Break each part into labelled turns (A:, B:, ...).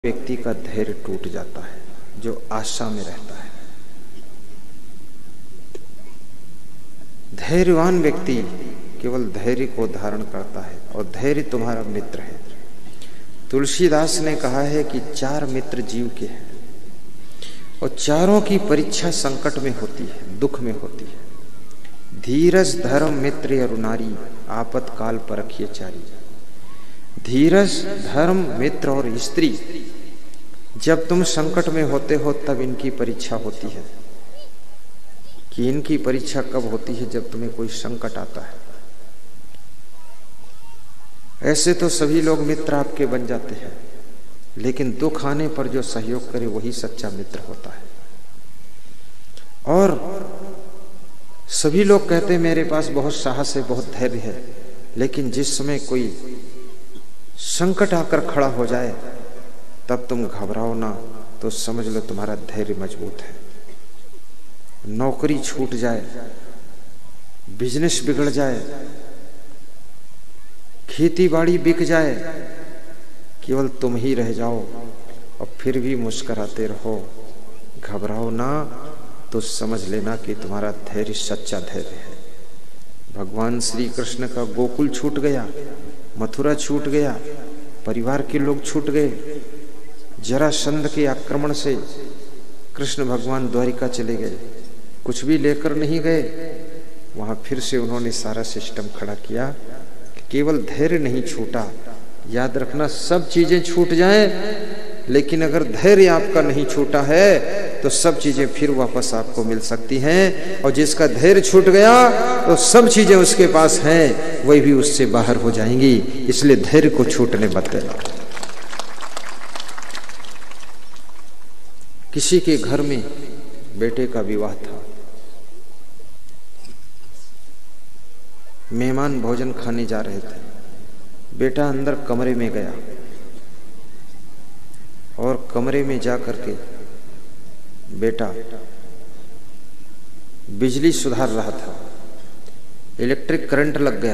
A: व्यक्ति का धैर्य टूट जाता है जो आशा में रहता है। धैर्यवान व्यक्ति केवल धैर्य को धारण करता है और धैर्य तुम्हारा मित्र है। तुलसीदास ने कहा है कि 4 मित्र जीव के हैं और चारों की परीक्षा संकट में होती है, दुख में होती है। धीरज धर्म मित्र अरु नारी आपतकाल परखिए चारी। धीरज धर्म मित्र और स्त्री, जब तुम संकट में होते हो तब इनकी परीक्षा होती है। कि इनकी परीक्षा कब होती है? जब तुम्हें कोई संकट आता है। ऐसे तो सभी लोग मित्र आपके बन जाते हैं, लेकिन दुख आने पर जो सहयोग करे वही सच्चा मित्र होता है। और सभी लोग कहते हैं मेरे पास बहुत साहस है, बहुत धैर्य है, लेकिन जिस समय कोई संकट आकर खड़ा हो जाए तब तुम घबराओ ना, तो समझ लो तुम्हारा धैर्य मजबूत है। नौकरी छूट जाए, बिजनेस बिगड़ जाए, खेती बाड़ी बिक जाए, केवल तुम ही रह जाओ और फिर भी मुस्कुराते रहो, घबराओ ना, तो समझ लेना कि तुम्हारा धैर्य सच्चा धैर्य है। भगवान श्री कृष्ण का गोकुल छूट गया, मथुरा छूट गया, परिवार के लोग छूट गए, जरासंध के आक्रमण से कृष्ण भगवान द्वारिका चले गए, कुछ भी लेकर नहीं गए। वहां फिर से उन्होंने सारा सिस्टम खड़ा किया कि केवल धैर्य नहीं छूटा। याद रखना, सब चीजें छूट जाएं, लेकिन अगर धैर्य आपका नहीं छूटा है तो सब चीजें फिर वापस आपको मिल सकती हैं। और जिसका धैर्य छूट गया तो सब चीजें उसके पास हैं, वही भी उससे बाहर हो जाएंगी। इसलिए धैर्य को छूटने मत देना। किसी के घर में बेटे का विवाह था, मेहमान भोजन खाने जा रहे थे। बेटा अंदर कमरे में गया और कमरे में जा करके बेटा बिजली सुधार रहा था, इलेक्ट्रिक करंट लग गया,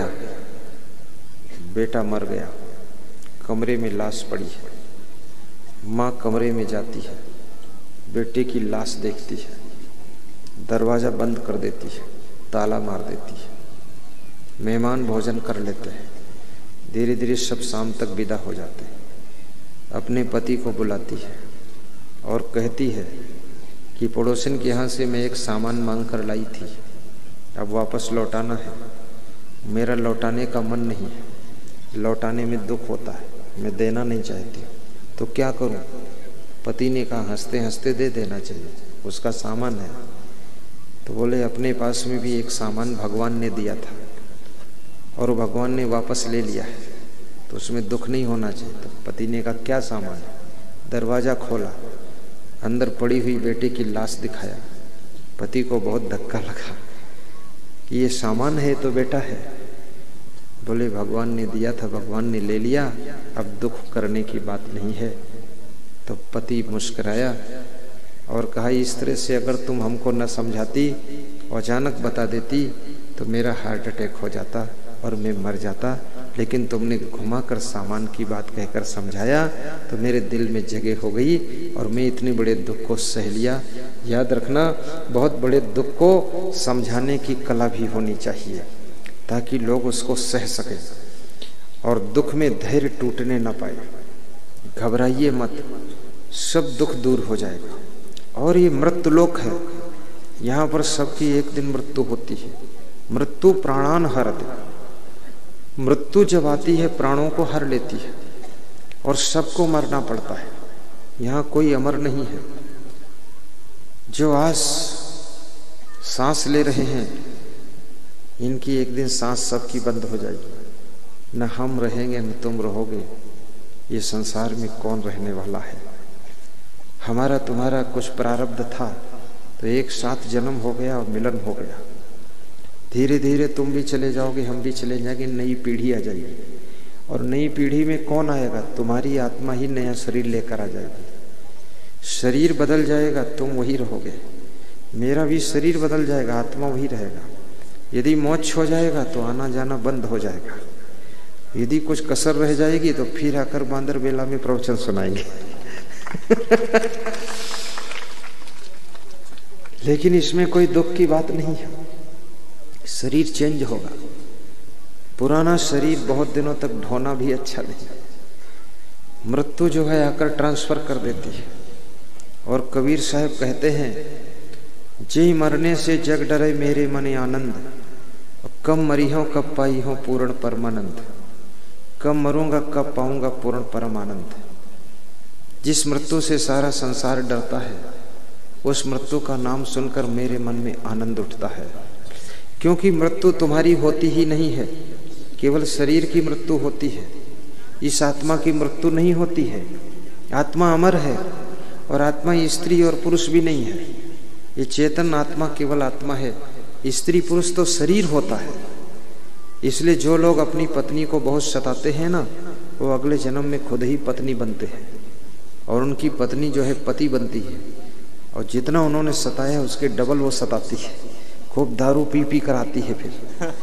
A: बेटा मर गया। कमरे में लाश पड़ी है। माँ कमरे में जाती है, बेटे की लाश देखती है, दरवाजा बंद कर देती है, ताला मार देती है। मेहमान भोजन कर लेते हैं, धीरे धीरे सब शाम तक विदा हो जाते हैं। अपने पति को बुलाती है और कहती है कि पड़ोसन के यहाँ से मैं एक सामान मांग कर लाई थी, अब वापस लौटाना है। मेरा लौटाने का मन नहीं है, लौटाने में दुख होता है, मैं देना नहीं चाहती, तो क्या करूं? पति ने कहा हंसते हंसते दे देना चाहिए, उसका सामान है। तो बोले अपने पास में भी एक सामान भगवान ने दिया था और भगवान ने वापस ले लिया है, तो उसमें दुख नहीं होना चाहिए। तो पति ने कहा क्या सामान है? दरवाजा खोला, अंदर पड़ी हुई बेटे की लाश दिखाया। पति को बहुत धक्का लगा कि ये सामान है तो बेटा है। बोले भगवान ने दिया था, भगवान ने ले लिया, अब दुख करने की बात नहीं है। तो पति मुस्कुराया और कहा इस तरह से अगर तुम हमको न समझाती, अचानक बता देती, तो मेरा हार्ट अटैक हो जाता और मैं मर जाता। लेकिन तुमने घुमाकर सामान की बात कहकर समझाया तो मेरे दिल में जगह हो गई और मैं इतने बड़े दुख को सह लिया। याद रखना, बहुत बड़े दुख को समझाने की कला भी होनी चाहिए ताकि लोग उसको सह सकें और दुख में धैर्य टूटने न पाए। घबराइए मत, सब दुख दूर हो जाएगा। और ये मृत्युलोक है, यहाँ पर सबकी एक दिन मृत्यु होती है। मृत्यु प्राणान हरति, मृत्यु जब आती है प्राणों को हर लेती है और सबको मरना पड़ता है। यहाँ कोई अमर नहीं है। जो आज सांस ले रहे हैं, इनकी एक दिन सांस सबकी बंद हो जाएगी। न हम रहेंगे न तुम रहोगे। ये संसार में कौन रहने वाला है? हमारा तुम्हारा कुछ प्रारब्ध था तो एक साथ जन्म हो गया और मिलन हो गया। धीरे धीरे तुम भी चले जाओगे, हम भी चले जाएंगे, नई पीढ़ी आ जाएगी। और नई पीढ़ी में कौन आएगा? तुम्हारी आत्मा ही नया शरीर लेकर आ जाएगी। शरीर बदल जाएगा, तुम वही रहोगे। मेरा भी शरीर बदल जाएगा, आत्मा वही रहेगा। यदि मोक्ष हो जाएगा तो आना जाना बंद हो जाएगा। यदि कुछ कसर रह जाएगी तो फिर आकर बांदर बेला में प्रवचन सुनाएंगे। लेकिन इसमें कोई दुख की बात नहीं है। शरीर चेंज होगा। पुराना शरीर बहुत दिनों तक ढोना भी अच्छा नहीं। मृत्यु जो है आकर ट्रांसफर कर देती है। और कबीर साहब कहते हैं, जी मरने से जग डरे मेरे मने आनंद, कब मरी हो कब पाई हो पूर्ण परमानंद। कब मरूंगा कब पाऊंगा पूर्ण परमानंद। जिस मृत्यु से सारा संसार डरता है, उस मृत्यु का नाम सुनकर मेरे मन में आनंद उठता है। क्योंकि मृत्यु तुम्हारी होती ही नहीं है, केवल शरीर की मृत्यु होती है। इस आत्मा की मृत्यु नहीं होती है। आत्मा अमर है और आत्मा स्त्री और पुरुष भी नहीं है। ये चेतन आत्मा केवल आत्मा है। स्त्री पुरुष तो शरीर होता है। इसलिए जो लोग अपनी पत्नी को बहुत सताते हैं ना, वो अगले जन्म में खुद ही पत्नी बनते हैं और उनकी पत्नी जो है पति बनती है। और जितना उन्होंने सताया उसके डबल वो सताती है। खूब दारू पी पी कर आती है फिर।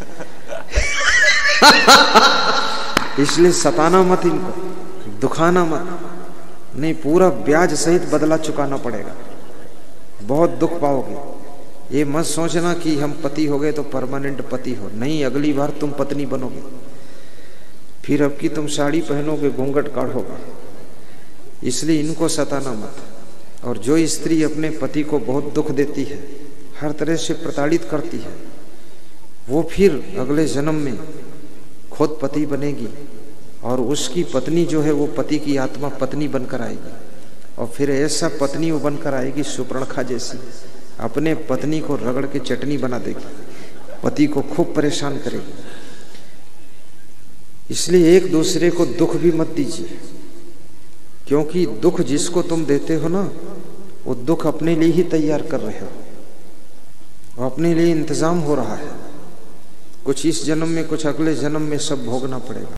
A: इसलिए सताना मत इनको, दुखाना मत, नहीं पूरा ब्याज सहित बदला चुकाना पड़ेगा। बहुत दुख पाओगे। ये मत सोचना कि हम पति हो गए तो परमानेंट पति हो, नहीं, अगली बार तुम पत्नी बनोगे। फिर अब की तुम साड़ी पहनोगे, घूंघट काढ़ोगे। इसलिए इनको सताना मत। और जो स्त्री अपने पति को बहुत दुख देती है, हर तरह से प्रताड़ित करती है, वो फिर अगले जन्म में खुद पति बनेगी और उसकी पत्नी जो है वो पति की आत्मा पत्नी बनकर आएगी। और फिर ऐसा पत्नी वो बनकर आएगी सुपर्णखा जैसी, अपने पत्नी को रगड़ के चटनी बना देगी, पति को खूब परेशान करेगी। इसलिए एक दूसरे को दुख भी मत दीजिए, क्योंकि दुख जिसको तुम देते हो ना, वो दुख अपने लिए ही तैयार कर रहे हो, वो अपने लिए इंतजाम हो रहा है। कुछ इस जन्म में, कुछ अगले जन्म में सब भोगना पड़ेगा।